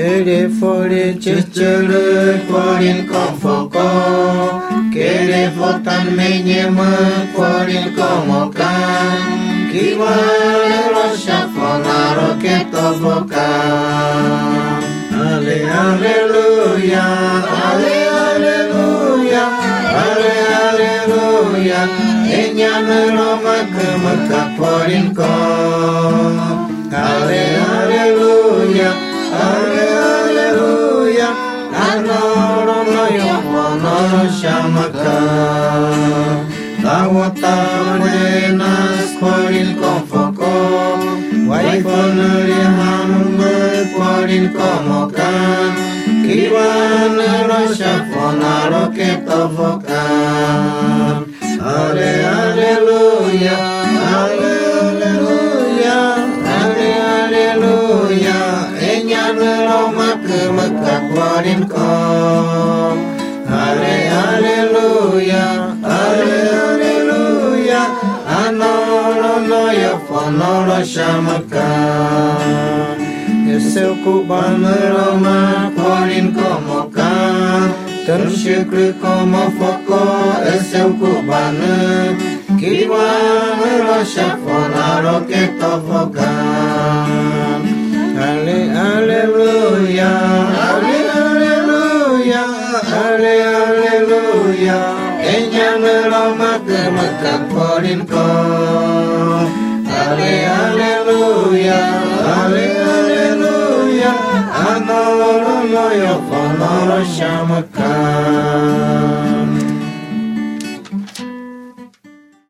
Kere fore cecere forin konfoko, kere fotan menyema forin komokan, kiwane rosha fonaro ketovokan. Ale aleluya, ale aleluya, ale aleluya, enyame roma kemaka forin kom. Ale aleluya, ale aleluya, anoro no yomono shamaka. Tawata renas forin konfoko, waifonuri hanume forin komokan, kiwane rosha fonaro ketovokan. Ale aleluya, ale aleluya, ale aleluya, enyane roma kemaka forin kom. Ale aleluya, ale aleluya, anoro no yofonoro shamaka. Yeseu kubane roma forin komokan, tersyukri komo foko eseu kubane, kiwane rosha fonaro ketovokan. Ale aleluya, ale aleluya, ale aleluya, enyame roma kemaka forin kom. Ale aleluya, ale aleluya, anoro no yofonoro shamaka.